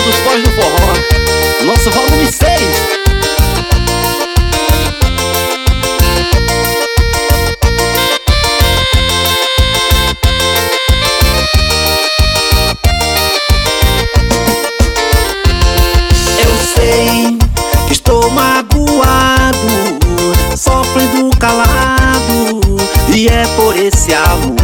dos boys do forró, nosso volume 6. Estou magoado, sofrendo calado, e é por esse amor.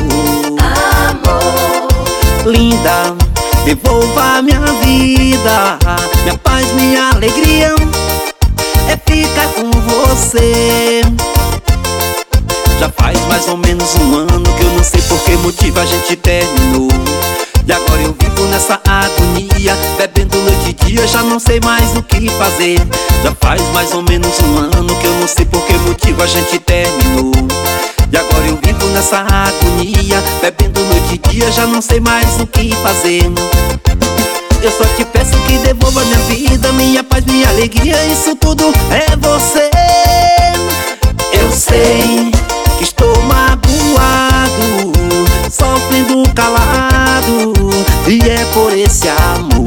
Linda, devolva minha vida, minha paz, minha alegria, é ficar com você. Já faz mais ou menos um ano que eu não sei por que motivo a gente terminou. E agora eu vivo nessa agonia, bebendo noite e dia, já não sei mais o que fazer. Já faz mais ou menos um ano que eu não sei por que motivo a gente terminou. E agora eu vivo nessa agonia, bebendo noite e dia, já não sei mais o que fazer. Eu só te peço que devolva minha vida, minha paz, minha alegria, isso tudo é você. Eu sei que estou magoado, sofrendo calado, e é por esse amor.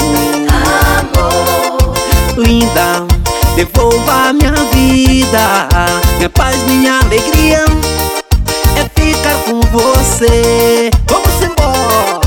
Linda, devolva minha vida, minha paz, minha alegria, é ficar com você. Vamos embora!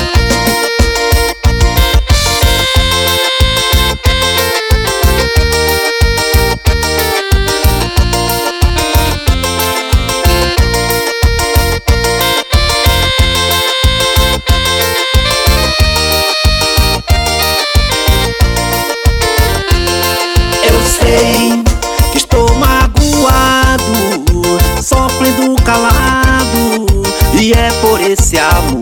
Que estou magoado, sofrendo calado, e é por esse amor.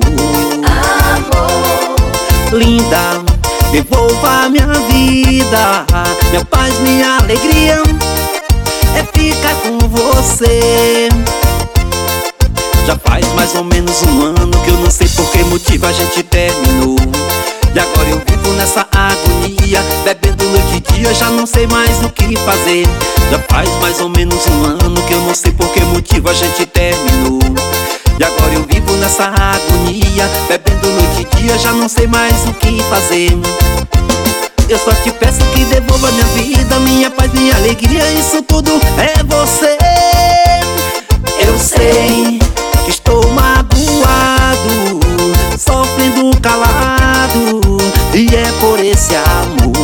Linda, devolva minha vida, minha paz, minha alegria, é ficar com você. Já faz mais ou menos um ano que eu não sei por que motivo a gente terminou. E agora eu vivo nessa agonia, bebendo noite e dia, já não sei mais o que fazer. Já faz mais ou menos um ano que eu não sei por que motivo a gente terminou. E agora eu vivo nessa agonia, bebendo noite e dia, já não sei mais o que fazer. Eu só te peço que devolva minha vida, minha paz, minha alegria, isso tudo é você. Eu sei que estou magoado, sofrendo calado, e é por esse amor.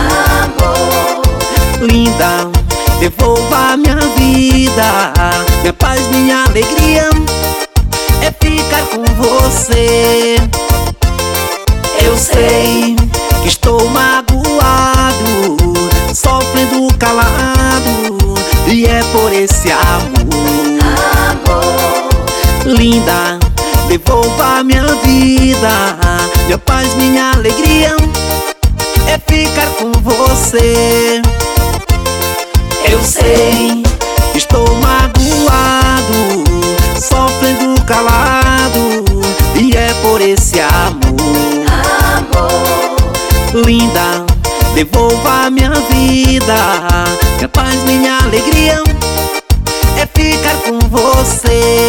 Linda, devolva minha vida, minha paz, minha alegria, é ficar com você. Eu sei que estou magoado, sofrendo calado, e é por esse amor. Linda, devolva minha vida, minha paz, minha alegria, é ficar com você. Eu sei que estou magoado, sofrendo calado, e é por esse amor. Linda, devolva minha vida, minha paz, minha alegria, é ficar com você.